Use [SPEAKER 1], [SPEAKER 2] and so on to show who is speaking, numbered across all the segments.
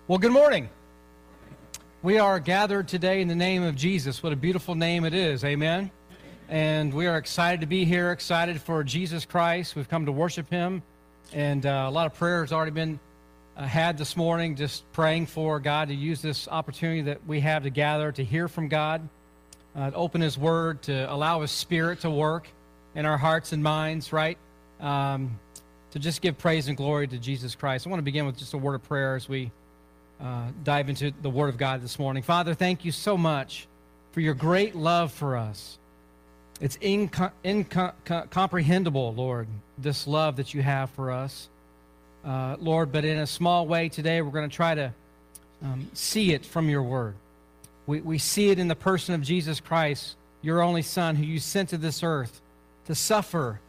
[SPEAKER 1] Well, good morning. We are gathered today in the name of Jesus. What a beautiful name it is. Amen. And we are excited to be here, excited for Jesus Christ. We've come to worship Him. And a lot of prayer has already been had this morning, just praying for God to use this opportunity that we have to gather, to hear from God, to open His Word, to allow His Spirit to work in our hearts and minds, right? To just give praise and glory to Jesus Christ. I want to begin with just a word of prayer as we dive into the Word of God this morning. Father, thank you so much for your great love for us. It's incomprehensible, Lord, this love that you have for us. Lord, but in a small way today, we're going to try to see it from your Word. We see it in the person of Jesus Christ, your only Son, who you sent to this earth to suffer.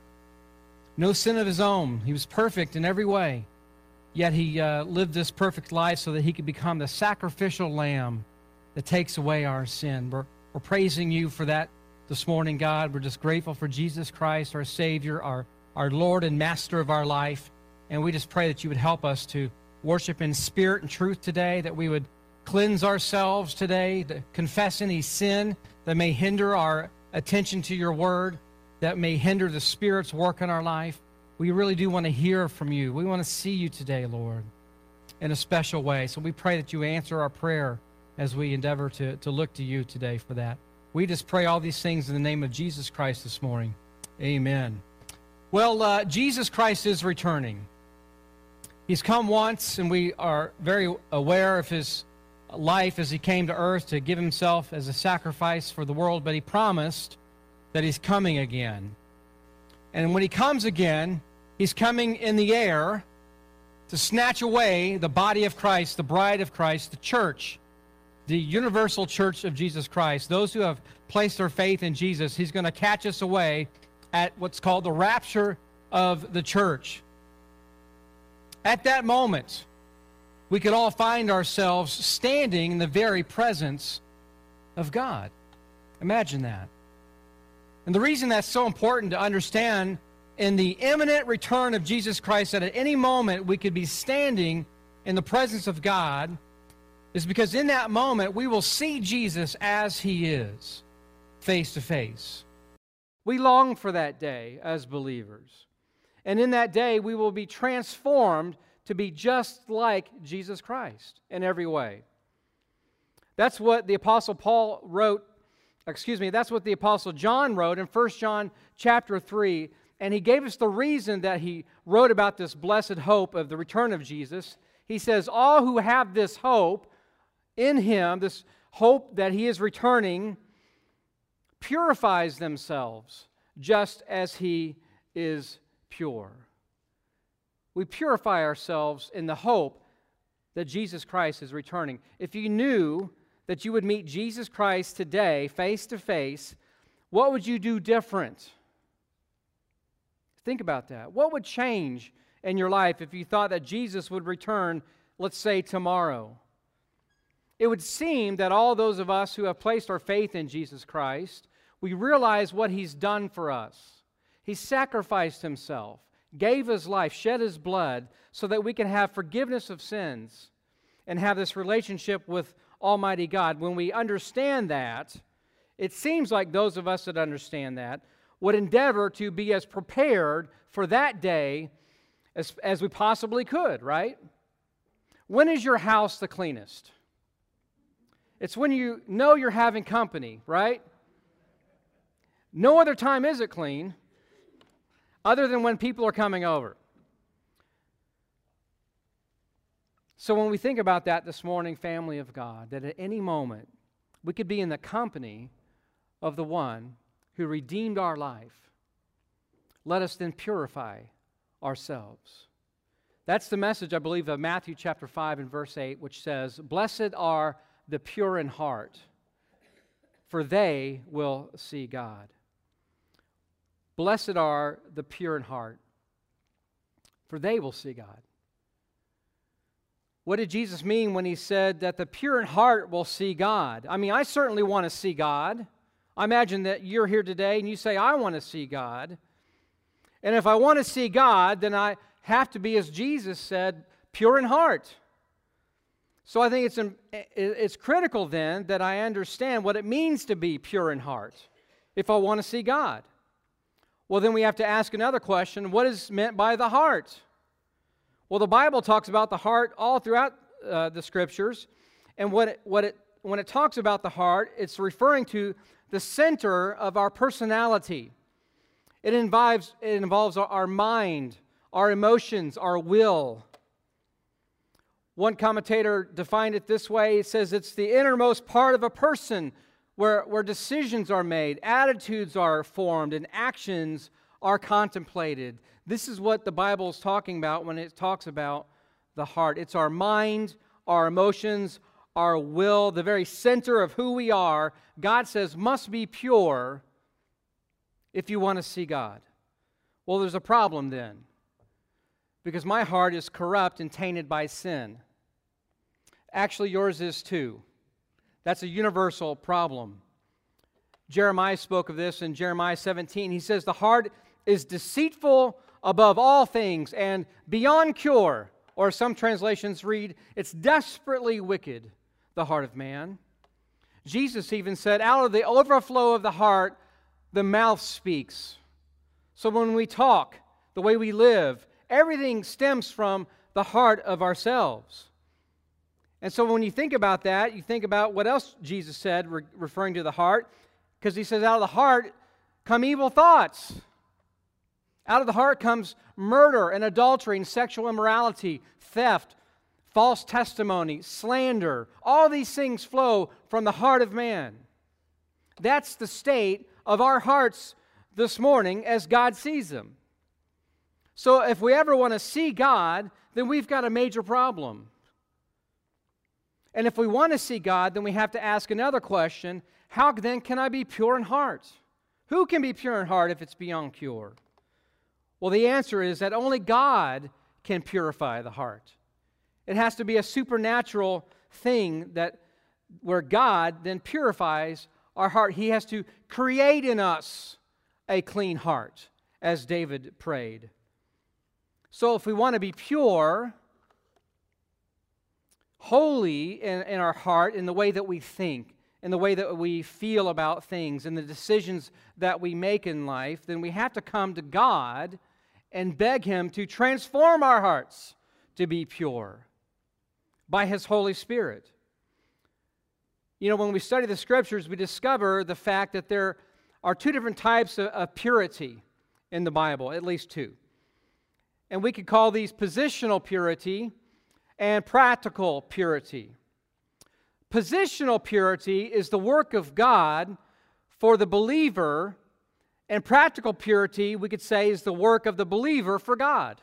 [SPEAKER 1] No sin of his own. He was perfect in every way. Yet he lived this perfect life so that he could become the sacrificial lamb that takes away our sin. We're praising you for that this morning, God. We're just grateful for Jesus Christ, our Savior, our Lord and Master of our life. And we just pray that you would help us to worship in spirit and truth today, that we would cleanse ourselves today, to confess any sin that may hinder our attention to your word, that may hinder the Spirit's work in our life. We really do want to hear from you. We want to see you today, Lord, in a special way. So we pray that you answer our prayer as we endeavor to look to you today for that. We just pray all these things in the name of Jesus Christ this morning. Amen. Well, Jesus Christ is returning. He's come once, and we are very aware of his life as he came to earth to give himself as a sacrifice for the world, but he promised that he's coming again. And when he comes again, he's coming in the air to snatch away the body of Christ, the bride of Christ, the church, the universal church of Jesus Christ. Those who have placed their faith in Jesus, he's going to catch us away at what's called the rapture of the church. At that moment, we could all find ourselves standing in the very presence of God. Imagine that. And the reason that's so important to understand in the imminent return of Jesus Christ, that at any moment we could be standing in the presence of God, is because in that moment we will see Jesus as he is, face to face. We long for that day as believers. And in that day we will be transformed to be just like Jesus Christ in every way. That's what the Apostle that's what the Apostle John wrote in 1 John chapter 3, and he gave us the reason that he wrote about this blessed hope of the return of Jesus. He says, all who have this hope in him, this hope that he is returning, purifies themselves just as he is pure. We purify ourselves in the hope that Jesus Christ is returning. If you knew that you would meet Jesus Christ today, face to face, what would you do different? Think about that. What would change in your life if you thought that Jesus would return, let's say, tomorrow? It would seem that all those of us who have placed our faith in Jesus Christ, we realize what he's done for us. He sacrificed himself, gave his life, shed his blood, so that we can have forgiveness of sins and have this relationship with Almighty God. When we understand that, it seems like those of us that understand that would endeavor to be as prepared for that day as we possibly could, right? When is your house the cleanest? It's when you know you're having company, right? No other time is it clean other than when people are coming over. So when we think about that this morning, family of God, that at any moment we could be in the company of the one who redeemed our life, let us then purify ourselves. That's the message, I believe, of Matthew chapter 5 and verse 8, which says, "Blessed are the pure in heart, for they will see God." Blessed are the pure in heart, for they will see God. What did Jesus mean when he said that the pure in heart will see God? I mean, I certainly want to see God. I imagine that you're here today and you say, I want to see God. And if I want to see God, then I have to be, as Jesus said, pure in heart. So I think it's critical then that I understand what it means to be pure in heart if I want to see God. Well, then we have to ask another question. What is meant by the heart? Well, the Bible talks about the heart all throughout the Scriptures. And when it talks about the heart, it's referring to the center of our personality. It involves our mind, our emotions, our will. One commentator defined it this way. It says it's the innermost part of a person where decisions are made, attitudes are formed, and actions are contemplated. This is what the Bible is talking about when it talks about the heart. It's our mind, our emotions, our will, the very center of who we are, God says must be pure if you want to see God. Well, there's a problem then, because my heart is corrupt and tainted by sin. Actually, yours is too. That's a universal problem. Jeremiah spoke of this in Jeremiah 17. He says, the heart is deceitful above all things and beyond cure. Or some translations read, it's desperately wicked, the heart of man. Jesus even said, out of the overflow of the heart, the mouth speaks. So when we talk, the way we live, everything stems from the heart of ourselves. And so when you think about that, you think about what else Jesus said referring to the heart, because he says out of the heart come evil thoughts. Out of the heart comes murder and adultery and sexual immorality, theft, false testimony, slander. All these things flow from the heart of man. That's the state of our hearts this morning as God sees them. So if we ever want to see God, then we've got a major problem. And if we want to see God, then we have to ask another question. How then can I be pure in heart? Who can be pure in heart if it's beyond cure? Well, the answer is that only God can purify the heart. It has to be a supernatural thing where God then purifies our heart. He has to create in us a clean heart, as David prayed. So if we want to be pure, holy in our heart, in the way that we think, in the way that we feel about things, in the decisions that we make in life, then we have to come to God and beg Him to transform our hearts to be pure by His Holy Spirit. You know, when we study the Scriptures, we discover the fact that there are two different types of purity in the Bible, at least two. And we could call these positional purity and practical purity. Positional purity is the work of God for the believer, and practical purity, we could say, is the work of the believer for God.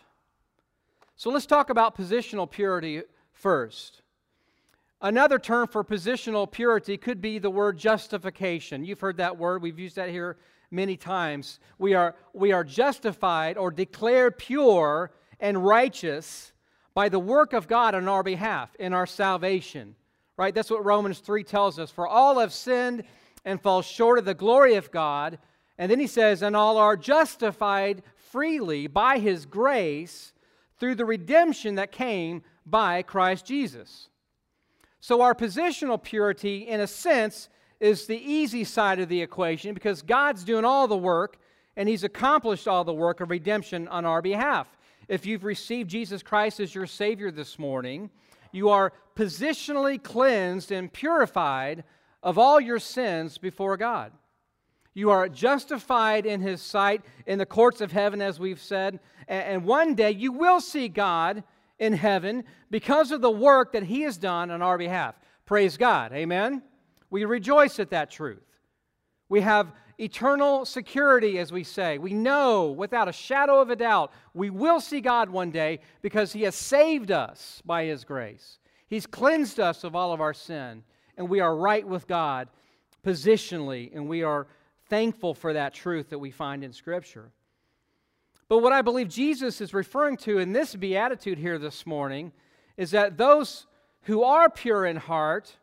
[SPEAKER 1] So let's talk about positional purity first. Another term for positional purity could be the word justification. You've heard that word. We've used that here many times. We are justified or declared pure and righteous by the work of God on our behalf in our salvation. Right? That's what Romans 3 tells us. For all have sinned and fall short of the glory of God. And then he says, and all are justified freely by His grace through the redemption that came by Christ Jesus. So our positional purity, in a sense, is the easy side of the equation because God's doing all the work and He's accomplished all the work of redemption on our behalf. If you've received Jesus Christ as your Savior this morning, you are positionally cleansed and purified of all your sins before God. You are justified in His sight in the courts of heaven, as we've said, and one day you will see God in heaven because of the work that He has done on our behalf. Praise God. Amen? We rejoice at that truth. We have eternal security, as we say. We know without a shadow of a doubt we will see God one day because He has saved us by His grace. He's cleansed us of all of our sin, and we are right with God positionally, and we are thankful for that truth that we find in Scripture. But what I believe Jesus is referring to in this beatitude here this morning is that those who are pure in heart,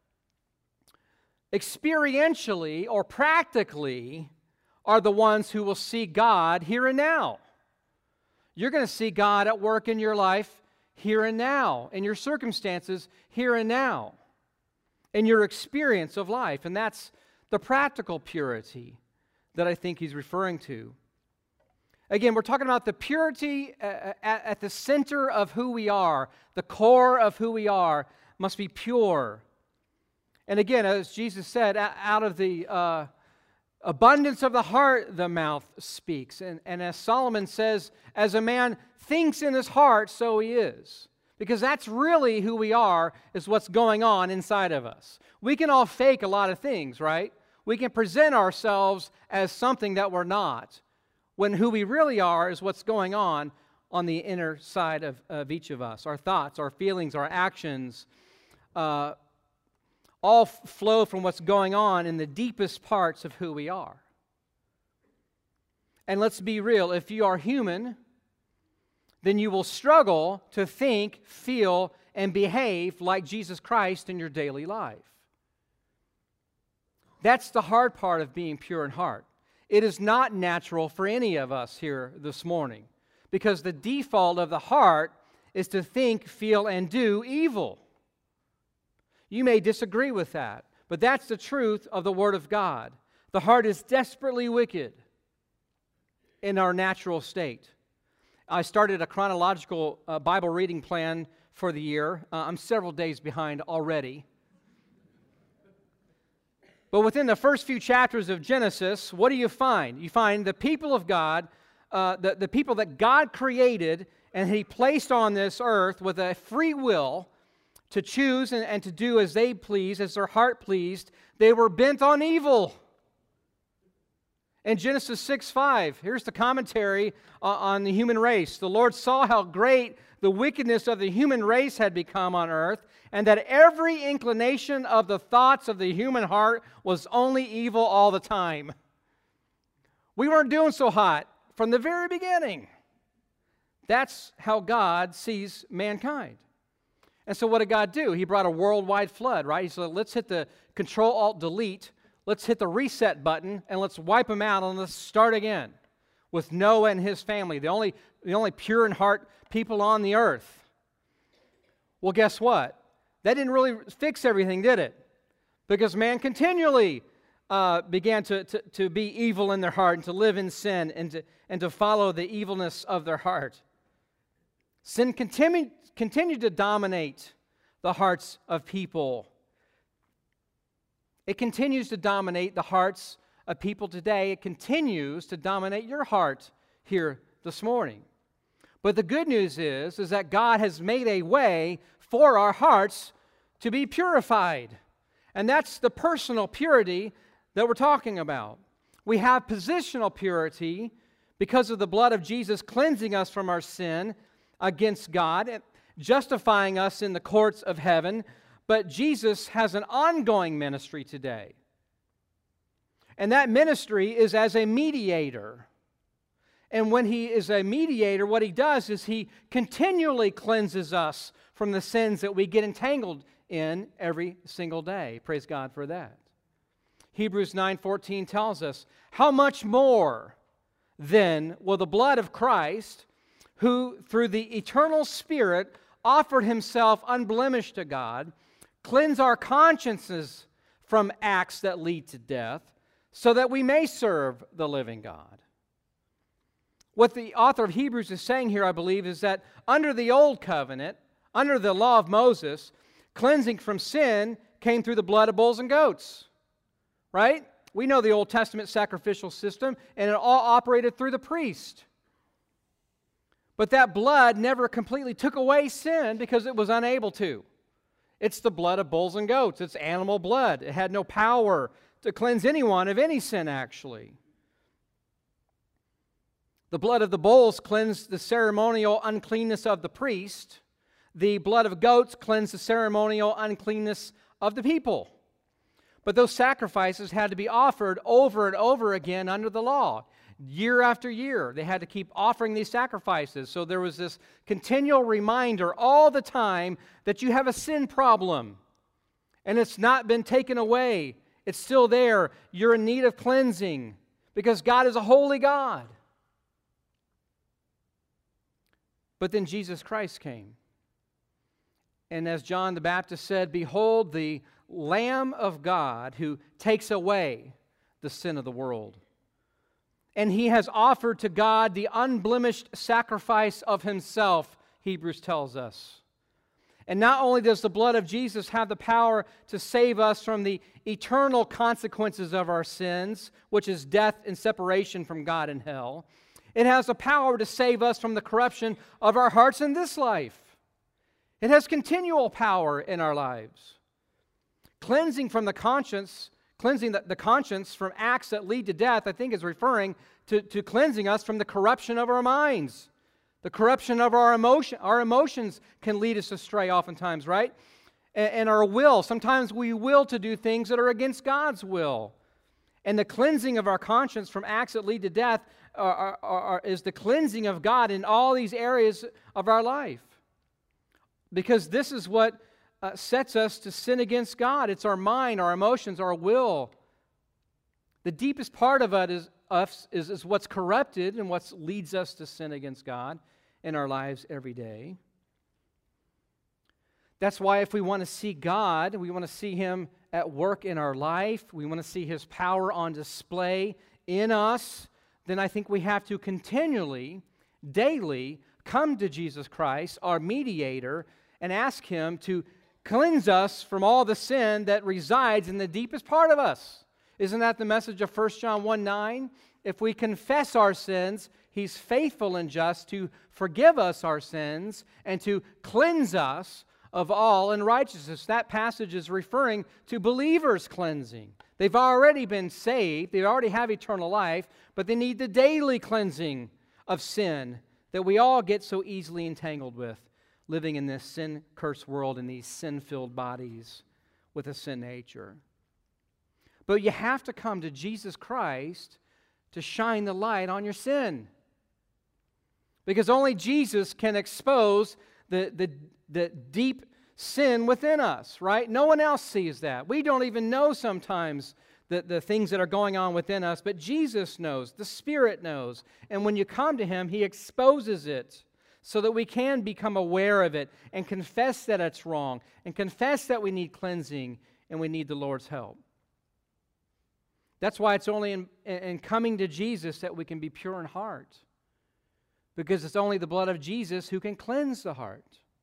[SPEAKER 1] experientially or practically, are the ones who will see God here and now. You're going to see God at work in your life here and now, in your circumstances here and now, in your experience of life. And that's the practical purity that I think he's referring to. Again, we're talking about the purity at the center of who we are. The core of who we are must be pure. And again, as Jesus said, out of the abundance of the heart, the mouth speaks. And as Solomon says, as a man thinks in his heart, so he is. Because that's really who we are, is what's going on inside of us. We can all fake a lot of things, right? We can present ourselves as something that we're not, when who we really are is what's going on the inner side of each of us. Our thoughts, our feelings, our actions, all flow from what's going on in the deepest parts of who we are. And let's be real, if you are human, then you will struggle to think, feel, and behave like Jesus Christ in your daily life. That's the hard part of being pure in heart. It is not natural for any of us here this morning, because the default of the heart is to think, feel, and do evil. You may disagree with that, but that's the truth of the Word of God. The heart is desperately wicked in our natural state. I started a chronological Bible reading plan for the year. I'm several days behind already. But within the first few chapters of Genesis, what do you find? You find the people of God, the people that God created and He placed on this earth with a free will to choose and to do as they pleased, as their heart pleased. They were bent on evil. In Genesis 6:5, here's the commentary on the human race. The Lord saw how great the wickedness of the human race had become on earth, and that every inclination of the thoughts of the human heart was only evil all the time. We weren't doing so hot from the very beginning. That's how God sees mankind. And so what did God do? He brought a worldwide flood, right? He said, let's hit the Control-Alt-Delete, let's hit the reset button, and let's wipe them out, and let's start again with Noah and his family, the only pure in heart people on the earth. Well, guess what? That didn't really fix everything, did it? Because man continually began to be evil in their heart and to live in sin and to follow the evilness of their heart. Sin continued to dominate the hearts of people. It continues to dominate the hearts of people today. It continues to dominate your heart here this morning. But the good news is that God has made a way for our hearts to be purified. And that's the personal purity that we're talking about. We have positional purity because of the blood of Jesus cleansing us from our sin against God, justifying us in the courts of heaven. But Jesus has an ongoing ministry today. And that ministry is as a mediator. And when He is a mediator, what He does is He continually cleanses us from the sins that we get entangled in every single day. Praise God for that. Hebrews 9:14 tells us, how much more then will the blood of Christ, who through the eternal Spirit offered Himself unblemished to God, cleanse our consciences from acts that lead to death, so that we may serve the living God. What the author of Hebrews is saying here, I believe, is that under the old covenant, under the law of Moses, cleansing from sin came through the blood of bulls and goats. Right? We know the Old Testament sacrificial system, and it all operated through the priest. But that blood never completely took away sin because it was unable to. It's the blood of bulls and goats. It's animal blood. It had no power to cleanse anyone of any sin, actually. The blood of the bulls cleansed the ceremonial uncleanness of the priest. The blood of goats cleansed the ceremonial uncleanness of the people. But those sacrifices had to be offered over and over again under the law. Year after year, they had to keep offering these sacrifices. So there was this continual reminder all the time that you have a sin problem. And it's not been taken away. It's still there. You're in need of cleansing because God is a holy God. But then Jesus Christ came. And as John the Baptist said, "Behold the Lamb of God who takes away the sin of the world." And He has offered to God the unblemished sacrifice of Himself, Hebrews tells us. And not only does the blood of Jesus have the power to save us from the eternal consequences of our sins, which is death and separation from God in hell, it has the power to save us from the corruption of our hearts in this life. It has continual power in our lives. Cleansing from the conscience, cleansing the conscience from acts that lead to death, I think is referring to cleansing us from the corruption of our minds. The corruption of our emotion. Our emotions can lead us astray oftentimes, right? And our will. Sometimes we will to do things that are against God's will. And the cleansing of our conscience from acts that lead to death is the cleansing of God in all these areas of our life. Because this is what sets us to sin against God. It's our mind, our emotions, our will. The deepest part of it is what's corrupted and what leads us to sin against God in our lives every day. That's why if we want to see God, we want to see Him at work in our life, we want to see His power on display in us, then I think we have to continually, daily, come to Jesus Christ, our mediator, and ask Him to cleanse us from all the sin that resides in the deepest part of us. Isn't that the message of 1 John 1:9? If we confess our sins, He's faithful and just to forgive us our sins and to cleanse us of all unrighteousness. That passage is referring to believers' cleansing. They've already been saved, they already have eternal life, but they need the daily cleansing of sin that we all get so easily entangled with, living in this sin-cursed world in these sin-filled bodies with a sin nature. But you have to come to Jesus Christ to shine the light on your sin. Because only Jesus can expose the deep sin within us, right? No one else sees that. We don't even know sometimes the things that are going on within us, but Jesus knows, the Spirit knows. And when you come to Him, He exposes it so that we can become aware of it and confess that it's wrong and confess that we need cleansing and we need the Lord's help. That's why it's only in coming to Jesus that we can be pure in heart. Because it's only the blood of Jesus who can cleanse the heart.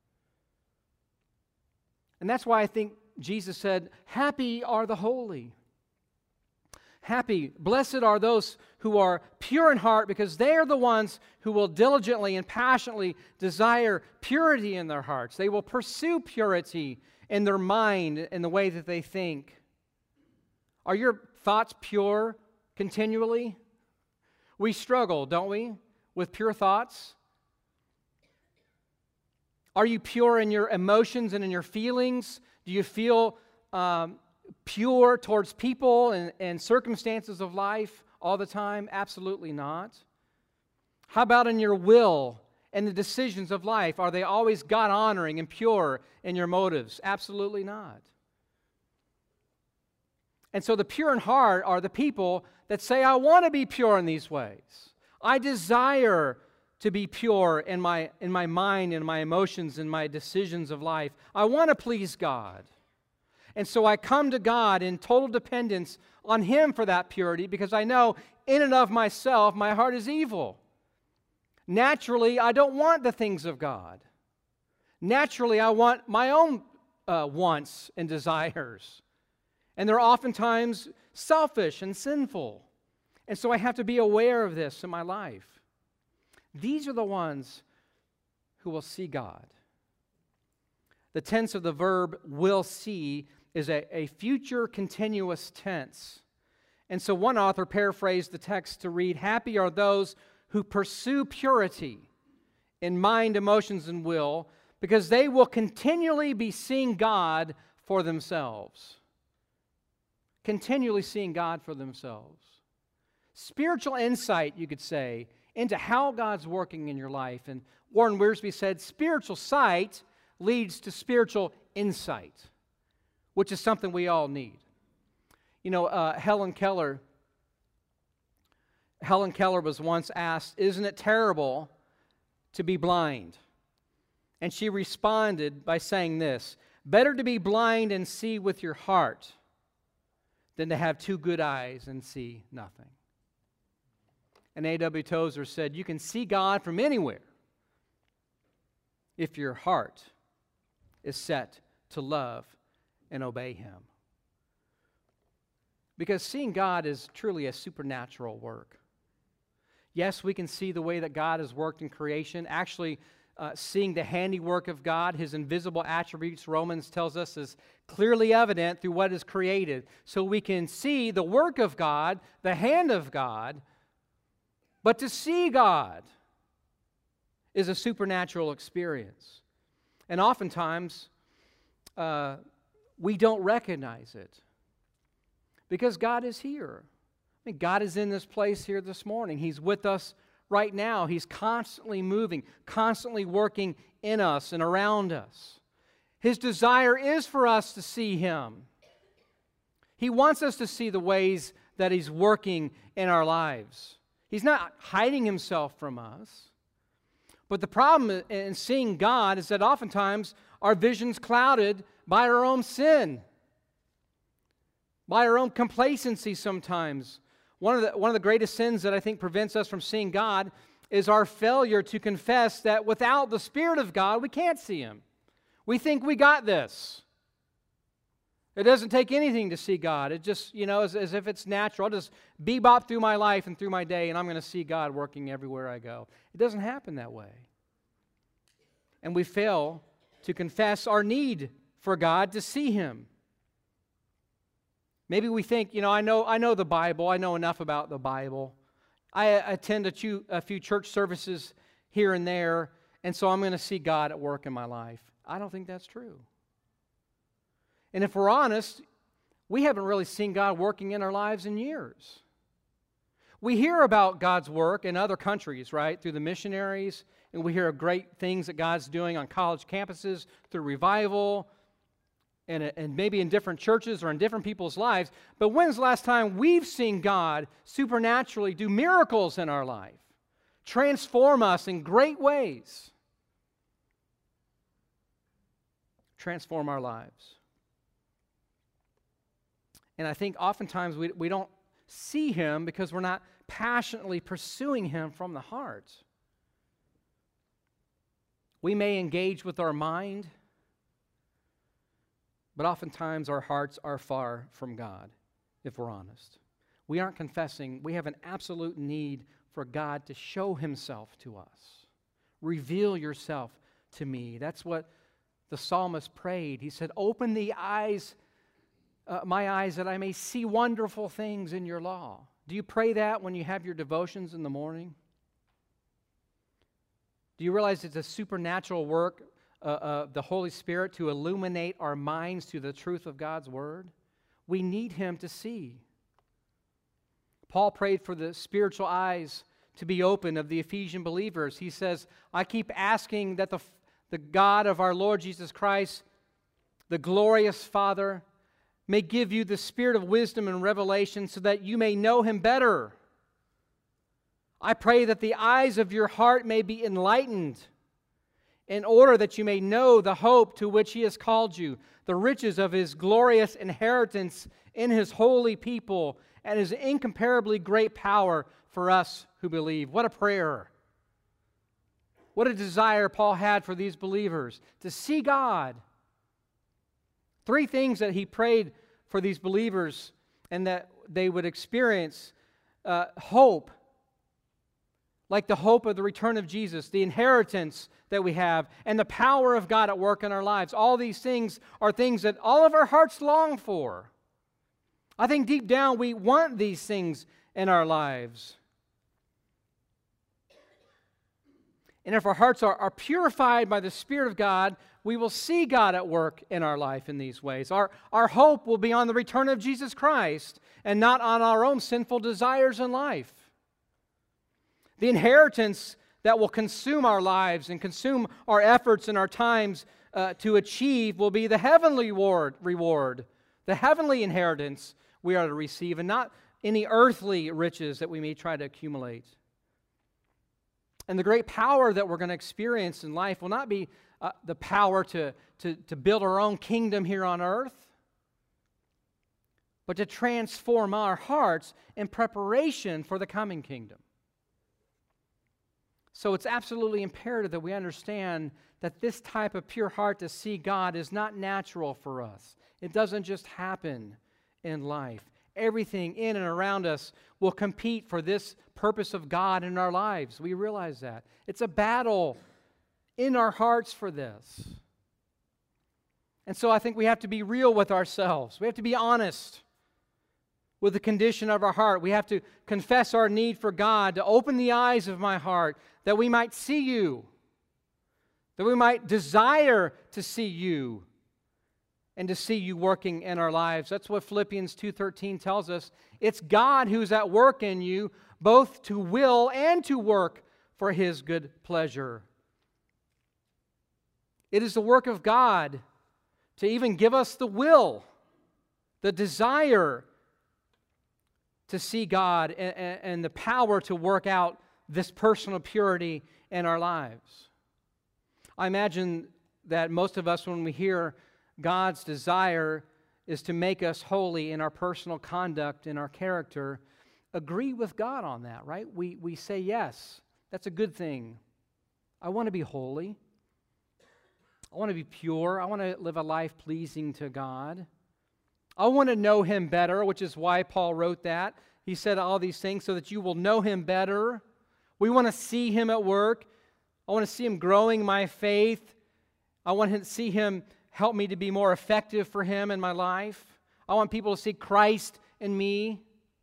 [SPEAKER 1] And that's why I think Jesus said, "Happy are the holy." Happy, blessed are those who are pure in heart, because they are the ones who will diligently and passionately desire purity in their hearts. They will pursue purity in their mind and the way that they think. Are your thoughts pure continually? We struggle, don't we, with pure thoughts? Are you pure in your emotions and in your feelings? Do you feel pure towards people and circumstances of life all the time? Absolutely not. How about in your will and the decisions of life? Are they always God-honoring and pure in your motives? Absolutely not. And so the pure in heart are the people that say, "I want to be pure in these ways. I desire to be pure in my mind, in my emotions, in my decisions of life. I want to please God." And so I come to God in total dependence on Him for that purity, because I know in and of myself my heart is evil. Naturally, I don't want the things of God. Naturally, I want my own wants and desires. And they're oftentimes selfish and sinful. And so I have to be aware of this in my life. These are the ones who will see God. The tense of the verb "will see" is a future continuous tense. And so one author paraphrased the text to read, "Happy are those who pursue purity in mind, emotions, and will, because they will continually be seeing God for themselves." Continually seeing God for themselves. Spiritual insight, you could say, into how God's working in your life. And Warren Wiersbe said, spiritual sight leads to spiritual insight, which is something we all need. You know, Helen Keller was once asked, "Isn't it terrible to be blind?" And she responded by saying this, "Better to be blind and see with your heart than to have two good eyes and see nothing." And A.W. Tozer said, "You can see God from anywhere if your heart is set to love and obey Him." Because seeing God is truly a supernatural work. Yes, we can see the way that God has worked in creation. Actually, seeing the handiwork of God, His invisible attributes, Romans tells us, is clearly evident through what is created. So we can see the work of God, the hand of God, but to see God is a supernatural experience. And oftentimes, we don't recognize it because God is here. I mean, God is in this place here this morning. He's with us right now. He's constantly moving, constantly working in us and around us. His desire is for us to see Him. He wants us to see the ways that He's working in our lives. He's not hiding Himself from us. But the problem in seeing God is that oftentimes our vision's clouded by our own sin, by our own complacency sometimes. One of the greatest sins that I think prevents us from seeing God is our failure to confess that without the Spirit of God, we can't see Him. We think we got this. It doesn't take anything to see God. It just, as if it's natural. I'll just bebop through my life and through my day, and I'm going to see God working everywhere I go. It doesn't happen that way. And we fail to confess our need for God to see Him. Maybe we think, I know the Bible. I know enough about the Bible. I attend a few church services here and there, and so I'm going to see God at work in my life. I don't think that's true. And if we're honest, we haven't really seen God working in our lives in years. We hear about God's work in other countries, right, through the missionaries, and we hear of great things that God's doing on college campuses through revival, and maybe in different churches or in different people's lives. But when's the last time we've seen God supernaturally do miracles in our life, transform us in great ways, transform our lives? And I think oftentimes we don't see Him because we're not passionately pursuing Him from the heart. We may engage with our mind, but oftentimes our hearts are far from God, if we're honest. We aren't confessing. We have an absolute need for God to show Himself to us. Reveal yourself to me. That's what the psalmist prayed. He said, "Open the eyes, my eyes, that I may see wonderful things in your law." Do you pray that when you have your devotions in the morning? Do you realize it's a supernatural work of the Holy Spirit to illuminate our minds to the truth of God's Word? We need Him to see. Paul prayed for the spiritual eyes to be open of the Ephesian believers. He says, "I keep asking that the God of our Lord Jesus Christ, the glorious Father, may give you the spirit of wisdom and revelation so that you may know Him better. I pray that the eyes of your heart may be enlightened in order that you may know the hope to which He has called you, the riches of His glorious inheritance in His holy people, and His incomparably great power for us who believe." What a prayer. What a desire Paul had for these believers, to see God. 3 things that he prayed for these believers and that they would experience: hope, like the hope of the return of Jesus, the inheritance that we have, and the power of God at work in our lives. All these things are things that all of our hearts long for. I think deep down we want these things in our lives. And if our hearts are purified by the Spirit of God, we will see God at work in our life in these ways. Our hope will be on the return of Jesus Christ and not on our own sinful desires in life. The inheritance that will consume our lives and consume our efforts and our times to achieve will be the heavenly reward, the heavenly inheritance we are to receive, and not any earthly riches that we may try to accumulate. And the great power that we're going to experience in life will not be the power to build our own kingdom here on earth, but to transform our hearts in preparation for the coming kingdom. So it's absolutely imperative that we understand that this type of pure heart to see God is not natural for us. It doesn't just happen in life. Everything in and around us will compete for this purpose of God in our lives. We realize that. It's a battle in our hearts for this. And so I think we have to be real with ourselves. We have to be honest with the condition of our heart. We have to confess our need for God to open the eyes of my heart, that we might see you, that we might desire to see you, and to see you working in our lives. That's what Philippians 2:13 tells us. It's God who's at work in you, both to will and to work for His good pleasure. It is the work of God to even give us the will, the desire to see God and the power to work out this personal purity in our lives. I imagine that most of us, when we hear God's desire is to make us holy in our personal conduct, in our character, agree with God on that, right? We say, yes, that's a good thing. I want to be holy. I want to be pure. I want to live a life pleasing to God. I want to know Him better, which is why Paul wrote that. He said all these things so that you will know Him better. We want to see Him at work. I want to see Him growing my faith. I want to see Him help me to be more effective for Him in my life. I want people to see Christ in me.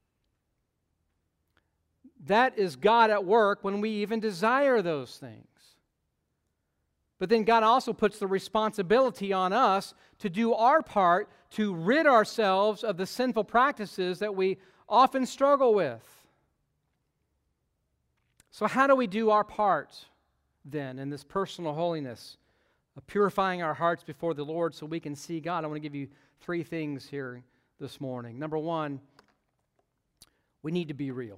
[SPEAKER 1] That is God at work when we even desire those things. But then God also puts the responsibility on us to do our part to rid ourselves of the sinful practices that we often struggle with. So how do we do our part then in this personal holiness of purifying our hearts before the Lord so we can see God? I want to give you 3 things here this morning. Number 1, we need to be real.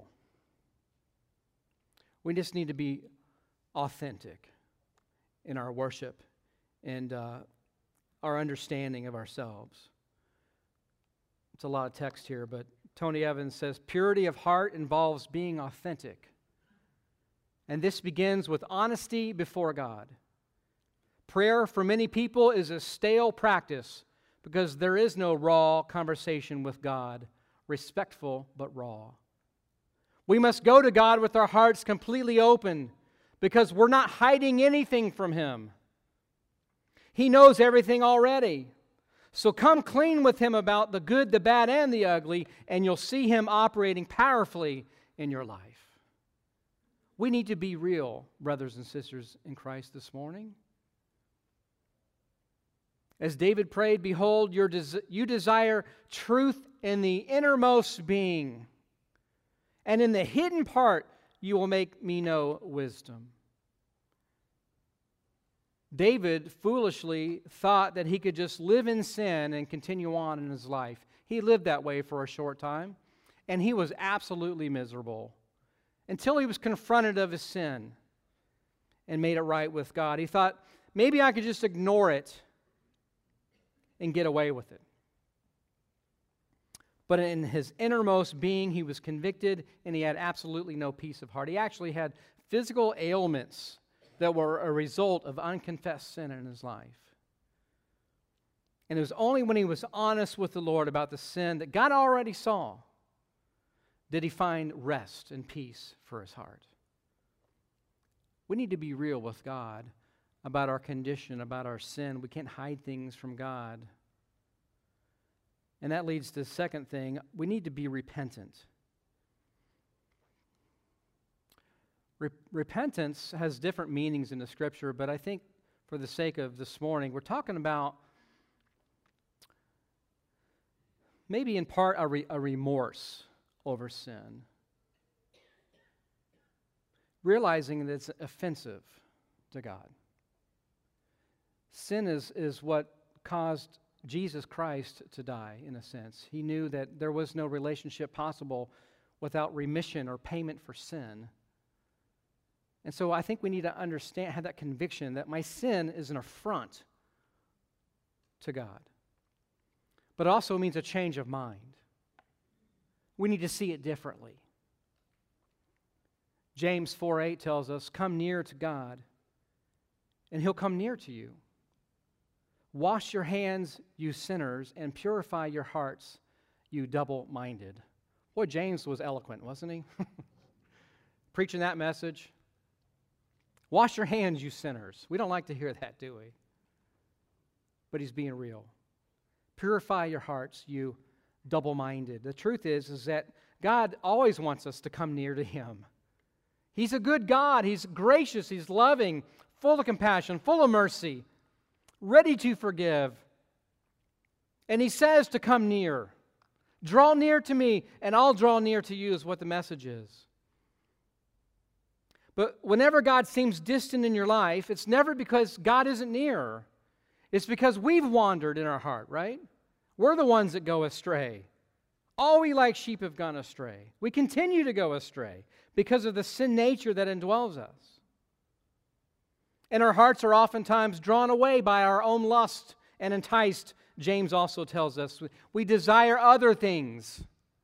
[SPEAKER 1] We just need to be authentic in our worship and our understanding of ourselves. It's a lot of text here, but Tony Evans says, purity of heart involves being authentic. And this begins with honesty before God. Prayer for many people is a stale practice because there is no raw conversation with God, respectful but raw. We must go to God with our hearts completely open because we're not hiding anything from Him. He knows everything already. So come clean with Him about the good, the bad, and the ugly, and you'll see Him operating powerfully in your life. We need to be real, brothers and sisters in Christ this morning. As David prayed, behold, you desire truth in the innermost being, and in the hidden part you will make me know wisdom. David foolishly thought that he could just live in sin and continue on in his life. He lived that way for a short time, and he was absolutely miserable until he was confronted of his sin and made it right with God. He thought, maybe I could just ignore it and get away with it. But in his innermost being, he was convicted and he had absolutely no peace of heart. He actually had physical ailments that were a result of unconfessed sin in his life. And it was only when he was honest with the Lord about the sin that God already saw did he find rest and peace for his heart. We need to be real with God about our condition, about our sin. We can't hide things from God. And that leads to the second thing. We need to be repentant. Repentance has different meanings in the Scripture, but I think for the sake of this morning, we're talking about maybe in part a remorse over sin. Realizing that it's offensive to God. Sin is what caused Jesus Christ to die, in a sense. He knew that there was no relationship possible without remission or payment for sin. And so I think we need to understand, have that conviction that my sin is an affront to God. But it also means a change of mind. We need to see it differently. James 4:8 tells us, "Come near to God, and He'll come near to you. Wash your hands, you sinners, and purify your hearts, you double-minded." Boy, James was eloquent, wasn't he? Preaching that message. Wash your hands, you sinners. We don't like to hear that, do we? But he's being real. Purify your hearts, you double-minded. The truth is that God always wants us to come near to Him. He's a good God. He's gracious. He's loving, full of compassion, full of mercy, ready to forgive. And He says to come near. Draw near to me, and I'll draw near to you, is what the message is. But whenever God seems distant in your life, it's never because God isn't near. It's because we've wandered in our heart, right? We're the ones that go astray. All we like sheep have gone astray. We continue to go astray because of the sin nature that indwells us. And our hearts are oftentimes drawn away by our own lust and enticed. James also tells us we desire other things.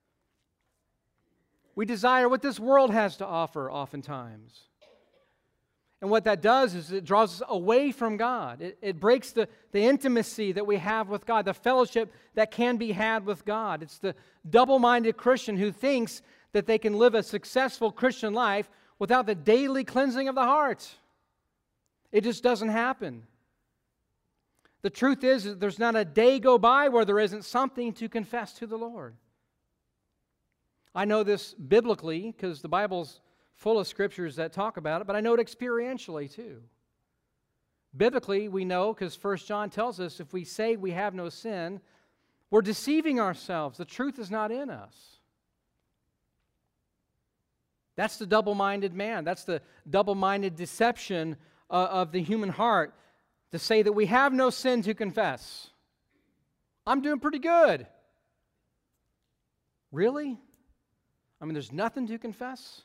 [SPEAKER 1] We desire what this world has to offer oftentimes. And what that does is it draws us away from God. It breaks the intimacy that we have with God, the fellowship that can be had with God. It's the double-minded Christian who thinks that they can live a successful Christian life without the daily cleansing of the heart. It just doesn't happen. The truth is that there's not a day go by where there isn't something to confess to the Lord. I know this biblically because the Bible's full of scriptures that talk about it, but I know it experientially too. Biblically, we know because 1 John tells us if we say we have no sin, we're deceiving ourselves. The truth is not in us. That's the double-minded man. That's the double-minded deception of the human heart, to say that we have no sin to confess. I'm doing pretty good. Really? I mean, there's nothing to confess?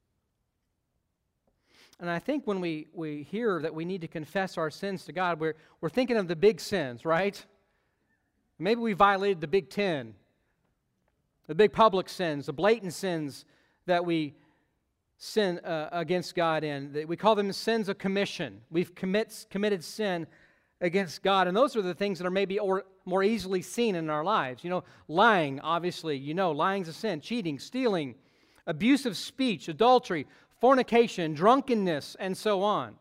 [SPEAKER 1] And I think when we hear that we need to confess our sins to God, we're thinking of the big sins, right? Maybe we violated the big 10, the big public sins, the blatant sins that we sin against God in. We call them sins of commission. We've committed sin against God, and those are the things that are maybe more easily seen in our lives. You know, lying, obviously, lying's a sin. Cheating, stealing, abusive speech, adultery, fornication, drunkenness, and so on.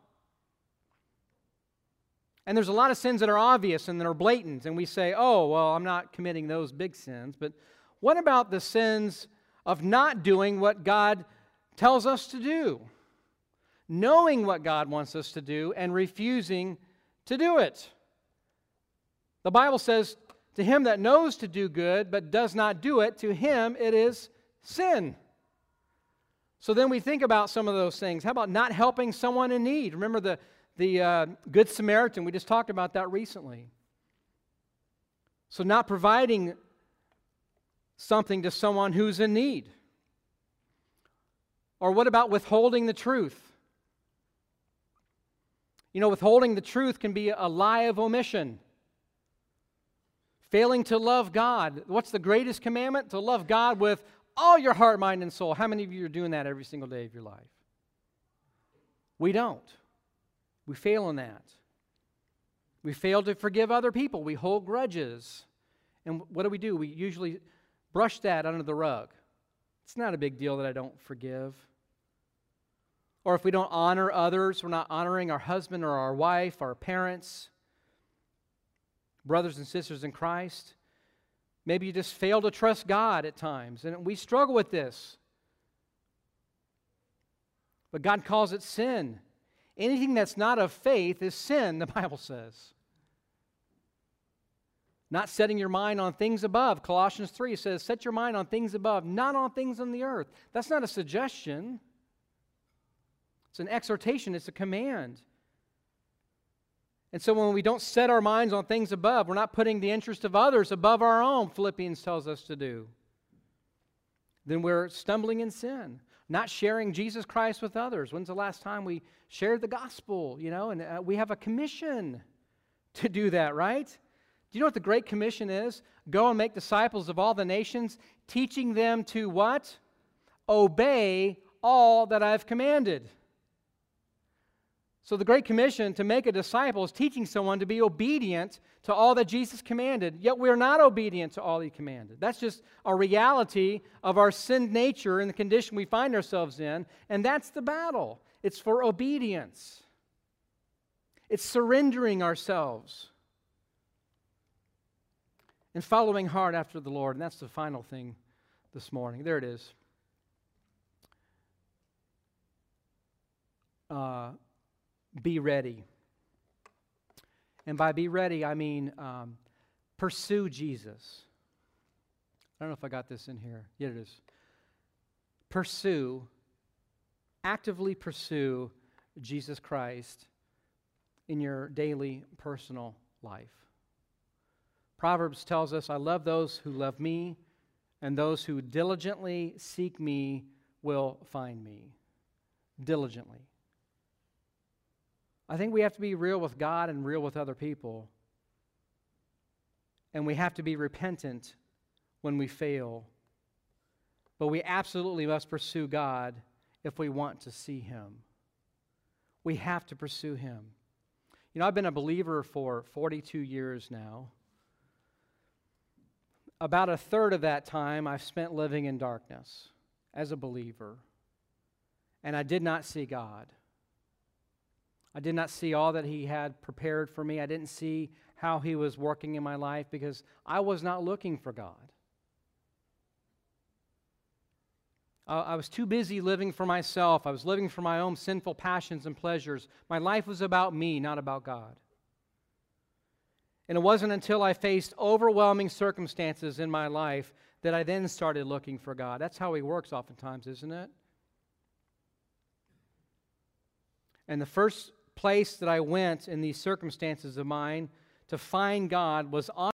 [SPEAKER 1] And there's a lot of sins that are obvious and that are blatant, and we say, oh, well, I'm not committing those big sins. But what about the sins of not doing what God tells us to do? Knowing what God wants us to do and refusing to do it. The Bible says, to him that knows to do good but does not do it, to him it is sin. So then we think about some of those things. How about not helping someone in need? Remember the Good Samaritan? We just talked about that recently. So not providing something to someone who's in need. Or what about withholding the truth? Withholding the truth can be a lie of omission. Failing to love God. What's the greatest commandment? To love God with all your heart, mind, and soul. How many of you are doing that every single day of your life? We don't. We fail in that. We fail to forgive other people. We hold grudges. And what do? We usually brush that under the rug. It's not a big deal that I don't forgive. Or if we don't honor others, we're not honoring our husband or our wife, our parents, brothers and sisters in Christ. Maybe you just fail to trust God at times, and we struggle with this. But God calls it sin. Anything that's not of faith is sin, the Bible says. Not setting your mind on things above. Colossians 3 says, set your mind on things above, not on things on the earth. That's not a suggestion. It's an exhortation. It's a command. And so when we don't set our minds on things above, we're not putting the interest of others above our own, Philippians tells us to do. Then we're stumbling in sin. not sharing Jesus Christ with others. When's the last time we shared the gospel, And we have a commission to do that, right? Do you know what the Great Commission is? Go and make disciples of all the nations, teaching them to what? Obey all that I've commanded. So the Great Commission to make a disciple is teaching someone to be obedient to all that Jesus commanded, yet we're not obedient to all He commanded. That's just a reality of our sin nature and the condition we find ourselves in, and that's the battle. It's for obedience. It's surrendering ourselves and following hard after the Lord, and that's the final thing this morning. There it is. Be ready. And by be ready, I mean pursue Jesus. I don't know if I got this in here. Yeah, it is. Actively pursue Jesus Christ in your daily personal life. Proverbs tells us, I love those who love me, and those who diligently seek me will find me. Diligently. I think we have to be real with God and real with other people. And we have to be repentant when we fail. But we absolutely must pursue God if we want to see Him. We have to pursue Him. I've been a believer for 42 years now. About a third of that time I've spent living in darkness as a believer. And I did not see God. I did not see all that He had prepared for me. I didn't see how He was working in my life because I was not looking for God. I was too busy living for myself. I was living for my own sinful passions and pleasures. My life was about me, not about God. And it wasn't until I faced overwhelming circumstances in my life that I then started looking for God. That's how He works oftentimes, isn't it? And the first place that I went in these circumstances of mine to find God was on